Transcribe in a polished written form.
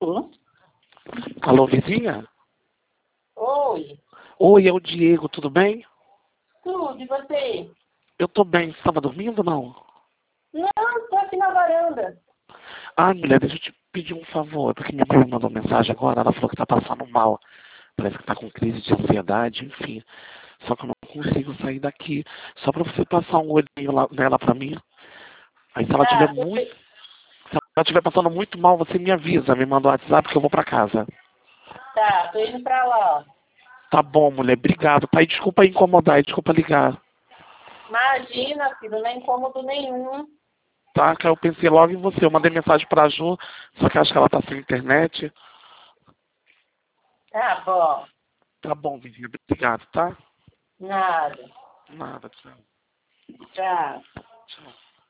Alô? Alô, vizinha? Oi. Oi, é o Diego, tudo bem? Tudo, e você? Eu tô bem. Você estava dormindo ou não? Não, tô aqui na varanda. Ah, mulher, deixa eu te pedir um favor, porque minha mãe me mandou mensagem agora, ela falou que tá passando mal. Parece que tá com crise de ansiedade, enfim. Só que eu não consigo sair daqui. Só pra você passar um olhinho lá, nela pra mim. Aí se ela tiver Tá, muito. Se ela estiver passando muito mal, você me avisa, me manda o WhatsApp que eu vou pra casa. tô indo pra lá. Tá bom, mulher, obrigado, tá? E desculpa incomodar, e desculpa ligar. Imagina, filho, não é incômodo nenhum. Tá? Que eu pensei logo em você. Eu mandei mensagem pra Ju, só que acho que ela tá sem internet. Tá bom. Tá bom, vizinha. Obrigado, tá? Nada. Nada, tchau. Tchau. Tchau.